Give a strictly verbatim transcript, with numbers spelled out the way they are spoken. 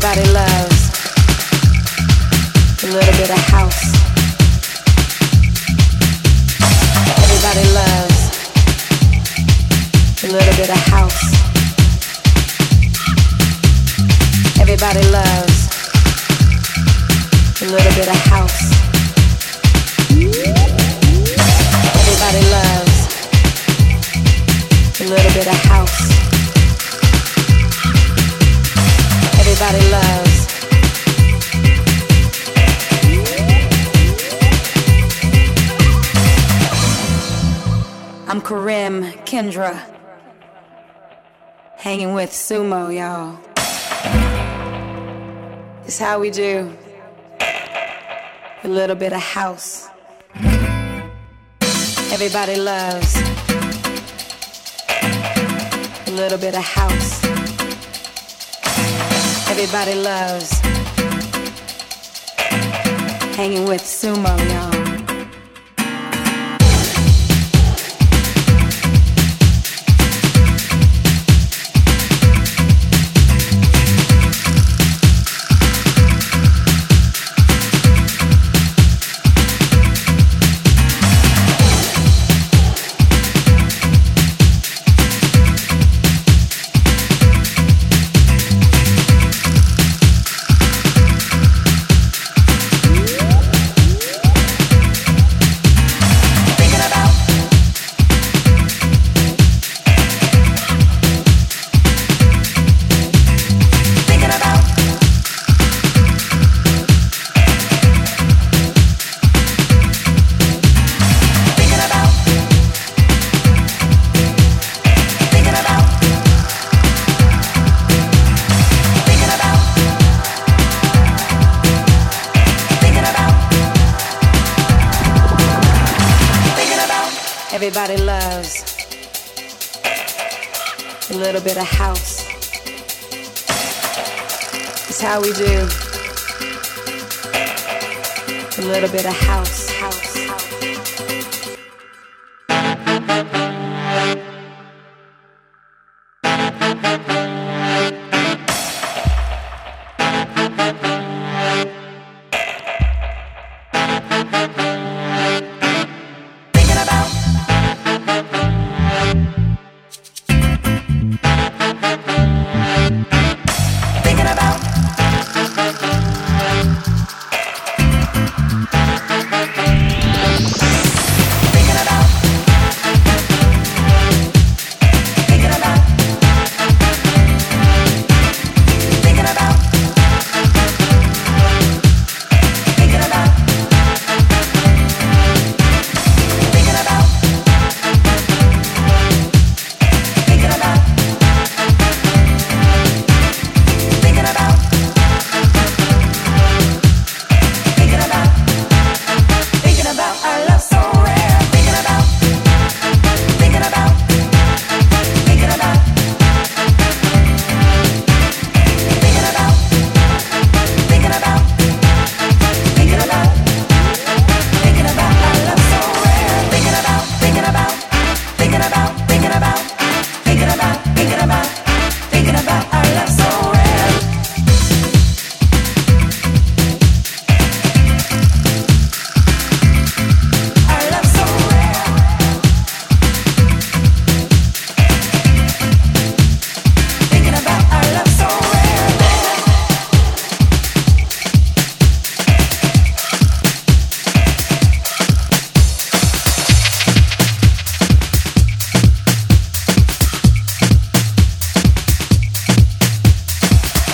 Everybody loves a little bit of house. Everybody loves a little bit of house. Everybody loves a little bit of house. Everybody loves a little bit of house. Everybody loves. I'm Karim Kendra, hanging with Sumo, y'all. It's how we do a little bit of house. Everybody loves a little bit of house. Everybody loves hanging with Sumo, y'all. Everybody loves a little bit of house. It's how we do a little bit of house, house, house.